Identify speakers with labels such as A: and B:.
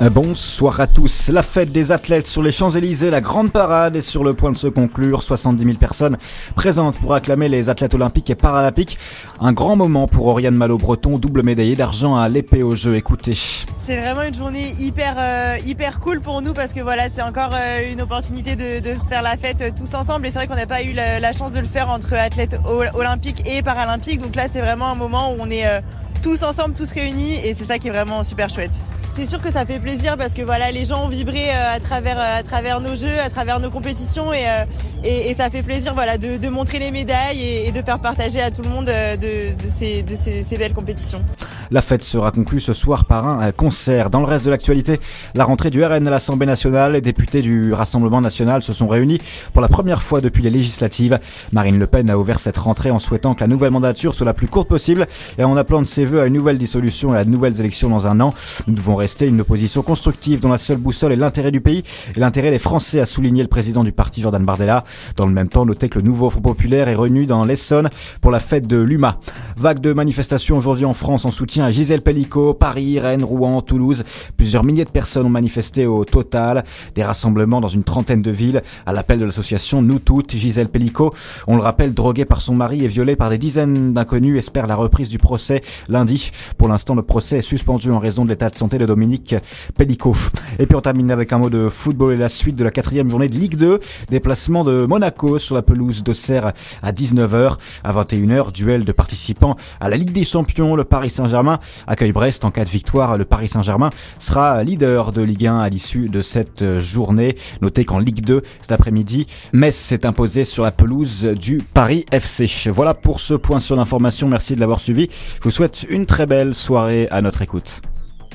A: Bonsoir à tous. La fête des athlètes sur les Champs-Élysées, la grande parade est sur le point de se conclure. 70 000 personnes présentes pour acclamer les athlètes olympiques et paralympiques. Un grand moment pour Oriane Malo-Breton, double médaillée d'argent à l'épée aux Jeux. Écoutez.
B: C'est vraiment une journée hyper cool pour nous parce que voilà, c'est encore une opportunité de faire la fête tous ensemble. Et c'est vrai qu'on n'a pas eu la chance de le faire entre athlètes olympiques et paralympiques. Donc là, c'est vraiment un moment où on est tous ensemble, tous réunis, et c'est ça qui est vraiment super chouette. C'est sûr que ça fait plaisir parce que voilà, les gens ont vibré à travers nos jeux, à travers nos compétitions, et ça fait plaisir voilà, de montrer les médailles et de faire partager à tout le monde de ces belles compétitions.
A: La fête sera conclue ce soir par un concert. Dans le reste de l'actualité, la rentrée du RN à l'Assemblée nationale, les députés du Rassemblement national se sont réunis pour la première fois depuis les législatives. Marine Le Pen a ouvert cette rentrée en souhaitant que la nouvelle mandature soit la plus courte possible et en appelant de ses vœux à une nouvelle dissolution et à de nouvelles élections dans un an. Nous devons rester une opposition constructive dont la seule boussole est l'intérêt du pays et l'intérêt des Français, a souligné le président du parti Jordan Bardella. Dans le même temps, notez que le nouveau Front populaire est revenu dans l'Essonne pour la fête de l'UMA. Vague de manifestations aujourd'hui en France en soutien à Gisèle Pelicot, Paris, Rennes, Rouen, Toulouse. Plusieurs milliers de personnes ont manifesté au total. Des rassemblements dans une trentaine de villes à l'appel de l'association Nous Toutes. Gisèle Pelicot, on le rappelle, droguée par son mari et violée par des dizaines d'inconnus, espère la reprise du procès lundi. Pour l'instant, le procès est suspendu en raison de l'état de santé de Dominique Pelicot. Et puis on termine avec un mot de football et la suite de la 4e journée de Ligue 2. Déplacement de Monaco sur la pelouse d'Auxerre à 19h. À 21h, duel de participants à la Ligue des Champions. Le Paris Saint-Germain accueille Brest. En cas de victoire, le Paris Saint-Germain sera leader de Ligue 1 à l'issue de cette journée. Notez qu'en Ligue 2, cet après-midi, Metz s'est imposé sur la pelouse du Paris FC. Voilà pour ce point sur l'information. Merci de l'avoir suivi. Je vous souhaite une très belle soirée à notre écoute.